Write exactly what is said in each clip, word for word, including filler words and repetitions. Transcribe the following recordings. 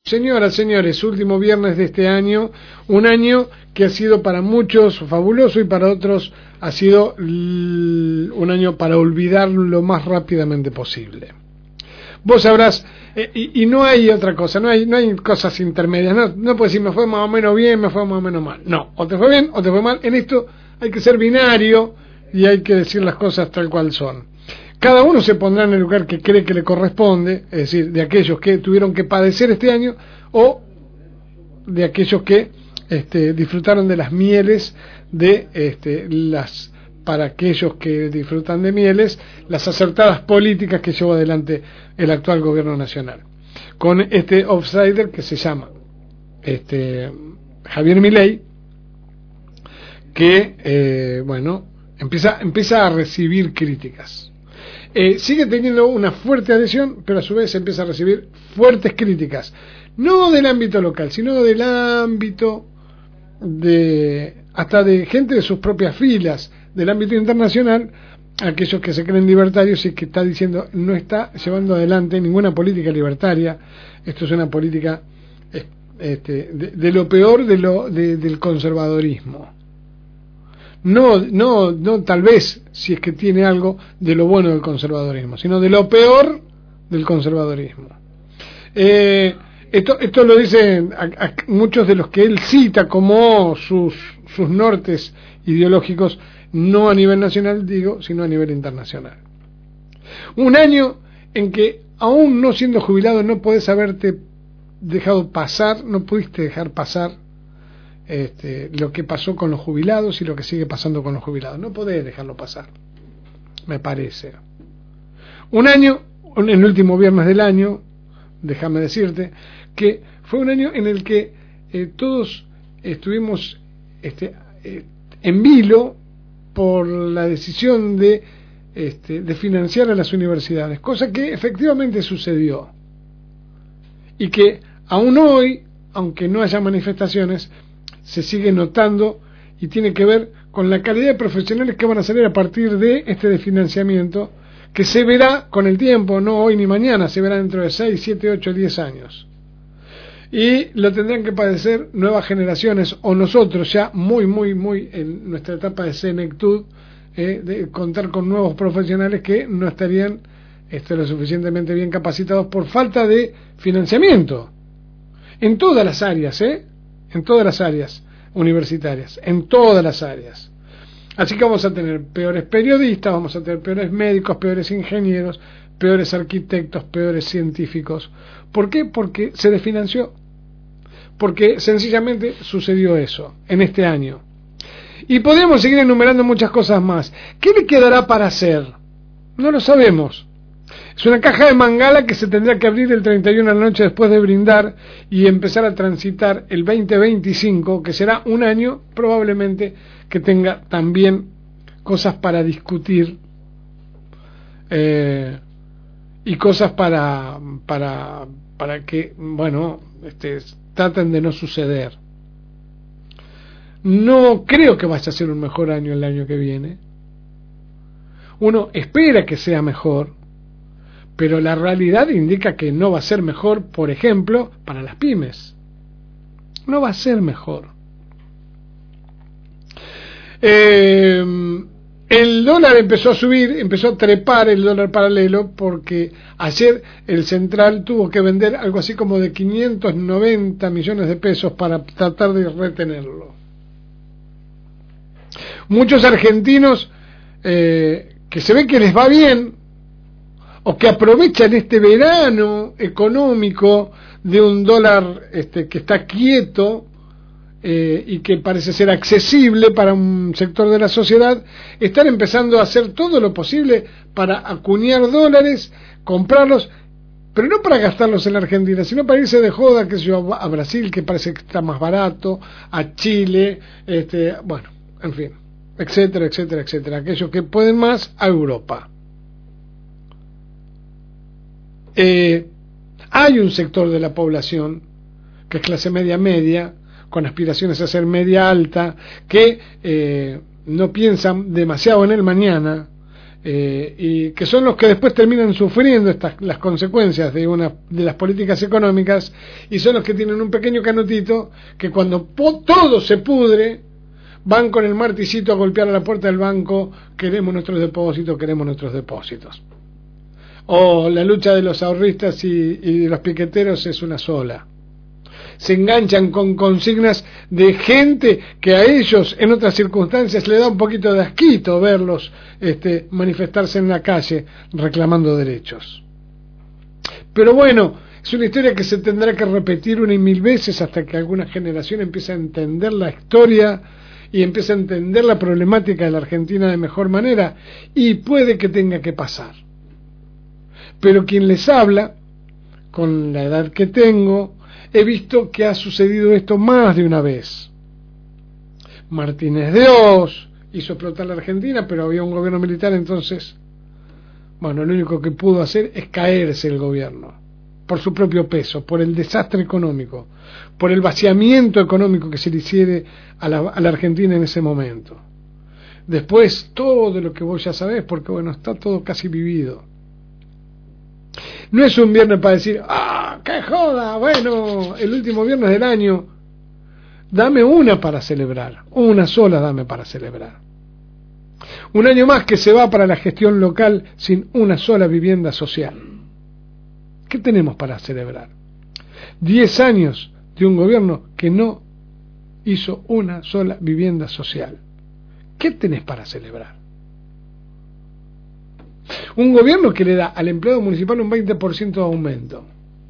Señoras, señores, último viernes de este año, un año que ha sido para muchos fabuloso y para otros ha sido un año para olvidar lo más rápidamente posible. Vos sabrás, eh, y, y no hay otra cosa, no hay no hay cosas intermedias, no, no puedes decir me fue más o menos bien, me fue más o menos mal, no, o te fue bien o te fue mal, en esto hay que ser binario y hay que decir las cosas tal cual son. Cada uno se pondrá en el lugar que cree que le corresponde, es decir, de aquellos que tuvieron que padecer este año o de aquellos que este, disfrutaron de las mieles de este, las, para aquellos que disfrutan de mieles, las acertadas políticas que llevó adelante el actual gobierno nacional. Con este outsider que se llama este, Javier Milei, que eh, bueno, empieza, empieza a recibir críticas. Eh, sigue teniendo una fuerte adhesión, pero a su vez empieza a recibir fuertes críticas, no del ámbito local, sino del ámbito de hasta de gente de sus propias filas, del ámbito internacional, aquellos que se creen libertarios y que está diciendo no está llevando adelante ninguna política libertaria. Esto es una política este, de, de lo peor de lo de, del conservadorismo. No, no, no, tal vez, si es que tiene algo de lo bueno del conservadorismo, sino de lo peor del conservadorismo. Eh, esto, esto lo dicen a, a muchos de los que él cita como sus, sus nortes ideológicos, no a nivel nacional, digo, sino a nivel internacional. Un año en que, aún no siendo jubilado, no podés haberte dejado pasar, no pudiste dejar pasar Este, lo que pasó con los jubilados y lo que sigue pasando con los jubilados. No podés dejarlo pasar, me parece. Un año, en el último viernes del año, déjame decirte, que fue un año en el que eh, todos estuvimos este, eh, en vilo por la decisión de, este, de financiar a las universidades, cosa que efectivamente sucedió. Y que aún hoy, aunque no haya manifestaciones, se sigue notando y tiene que ver con la calidad de profesionales que van a salir a partir de este desfinanciamiento, que se verá con el tiempo, no hoy ni mañana, se verá dentro de seis, siete, ocho, diez años. Y lo tendrán que padecer nuevas generaciones, o nosotros ya muy, muy, muy en nuestra etapa de senectud, eh, de contar con nuevos profesionales que no estarían este, lo suficientemente bien capacitados por falta de financiamiento. En todas las áreas, ¿eh? En todas las áreas universitarias, en todas las áreas. Así que vamos a tener peores periodistas, vamos a tener peores médicos, peores ingenieros, peores arquitectos, peores científicos. ¿Por qué? Porque se desfinanció. Porque sencillamente sucedió eso en este año. Y podemos seguir enumerando muchas cosas más. ¿Qué le quedará para hacer? No lo sabemos. Es una caja de mangala que se tendrá que abrir el treinta y uno de la noche después de brindar y empezar a transitar el veinte veinticinco, que será un año probablemente que tenga también cosas para discutir eh, y cosas para para para que, bueno, este, traten de no suceder. No creo que vaya a ser un mejor año el año que viene. Uno espera que sea mejor, pero la realidad indica que no va a ser mejor, por ejemplo, para las pymes. No va a ser mejor. Eh, el dólar empezó a subir, empezó a trepar el dólar paralelo, porque ayer el central tuvo que vender algo así como de quinientos noventa millones de pesos para tratar de retenerlo. Muchos argentinos eh, que se ve que les va bien, o que aprovechan este verano económico de un dólar este, que está quieto eh, y que parece ser accesible para un sector de la sociedad, están empezando a hacer todo lo posible para acuñar dólares, comprarlos, pero no para gastarlos en la Argentina, sino para irse de joda, que sé yo, a Brasil, que parece que está más barato, a Chile, este, bueno, en fin, etcétera, etcétera, etcétera, aquellos que pueden más, a Europa. Eh, hay un sector de la población que es clase media media, con aspiraciones a ser media alta, que eh, no piensan demasiado en el mañana eh, y que son los que después terminan sufriendo estas, las consecuencias de, una, de las políticas económicas, y son los que tienen un pequeño canutito que cuando po todo se pudre, van con el martillicito a golpear a la puerta del banco: queremos nuestros depósitos, queremos nuestros depósitos. O la lucha de los ahorristas y, y de los piqueteros es una sola. Se enganchan con consignas de gente que a ellos en otras circunstancias le da un poquito de asquito verlos este, manifestarse en la calle reclamando derechos. Pero bueno, es una historia que se tendrá que repetir una y mil veces hasta que alguna generación empiece a entender la historia y empiece a entender la problemática de la Argentina de mejor manera, y puede que tenga que pasar. Pero quien les habla, con la edad que tengo, he visto que ha sucedido esto más de una vez. Martínez de Oz hizo explotar la Argentina, pero había un gobierno militar, entonces, bueno, lo único que pudo hacer es caerse el gobierno, por su propio peso, por el desastre económico, por el vaciamiento económico que se le hiciera a la, a la Argentina en ese momento. Después, todo lo que vos ya sabés, porque bueno, está todo casi vivido. No es un viernes para decir, ¡ah, qué joda! Bueno, el último viernes del año. Dame una para celebrar, una sola dame para celebrar. Un año más que se va para la gestión local sin una sola vivienda social. ¿Qué tenemos para celebrar? Diez años de un gobierno que no hizo una sola vivienda social. ¿Qué tenés para celebrar? Un gobierno que le da al empleado municipal un veinte por ciento de aumento,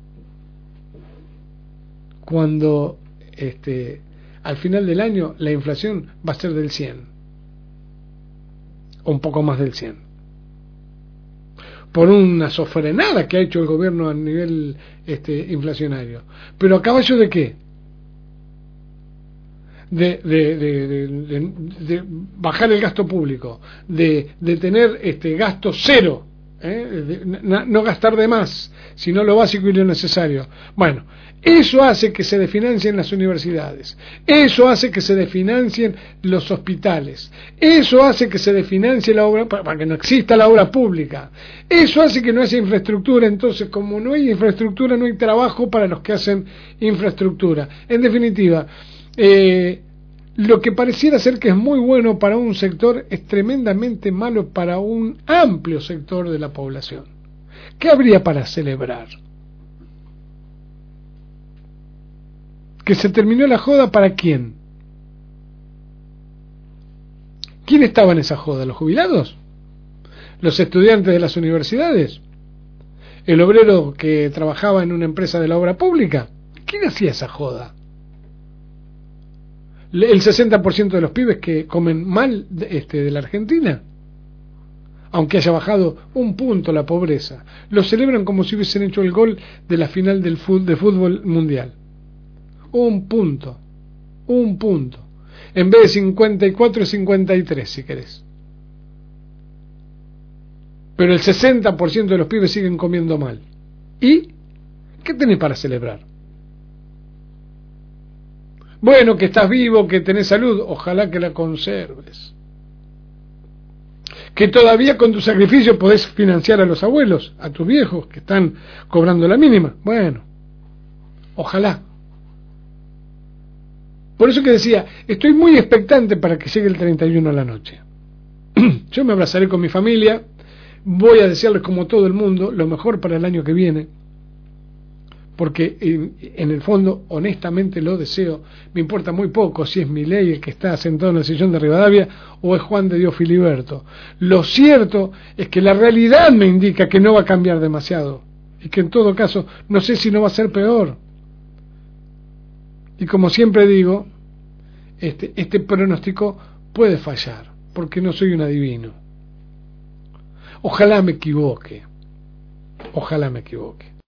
cuando este, al final del año la inflación va a ser del cien, o un poco más del cien, por una sofrenada que ha hecho el gobierno a nivel este, inflacionario. ¿Pero a caballo de qué? De, de, de, de, de, de bajar el gasto público, de, de tener este gasto cero, ¿eh? de, no, no gastar de más, sino lo básico y lo necesario. Bueno, eso hace que se desfinancien las universidades, eso hace que se desfinancien los hospitales, eso hace que se desfinancie la obra, para que no exista la obra pública, eso hace que no haya infraestructura. Entonces, como no hay infraestructura, no hay trabajo para los que hacen infraestructura. En definitiva, Eh, lo que pareciera ser que es muy bueno para un sector es tremendamente malo para un amplio sector de la población. ¿Qué habría para celebrar? ¿Que se terminó la joda para quién? ¿Quién estaba en esa joda? ¿Los jubilados? ¿Los estudiantes de las universidades? ¿El obrero que trabajaba en una empresa de la obra pública? ¿Quién hacía esa joda? El sesenta por ciento de los pibes que comen mal de, este, de la Argentina, aunque haya bajado un punto la pobreza, lo celebran como si hubiesen hecho el gol de la final del fútbol, de fútbol mundial. Un punto, un punto, en vez de cincuenta y cuatro, cincuenta y tres si querés. Pero el sesenta por ciento de los pibes siguen comiendo mal. ¿Y qué tenés para celebrar? Bueno, que estás vivo, que tenés salud, ojalá que la conserves. Que todavía con tu sacrificio podés financiar a los abuelos, a tus viejos que están cobrando la mínima. Bueno, ojalá. Por eso que decía, estoy muy expectante para que llegue el treinta y uno a la noche. Yo me abrazaré con mi familia, voy a desearles como todo el mundo lo mejor para el año que viene, porque en, en el fondo honestamente lo deseo. Me importa muy poco si es Milei el que está sentado en el sillón de Rivadavia o es Juan de Dios Filiberto. Lo cierto es que la realidad me indica que no va a cambiar demasiado y que en todo caso no sé si no va a ser peor. Y como siempre digo, este, este pronóstico puede fallar porque no soy un adivino. Ojalá me equivoque, ojalá me equivoque.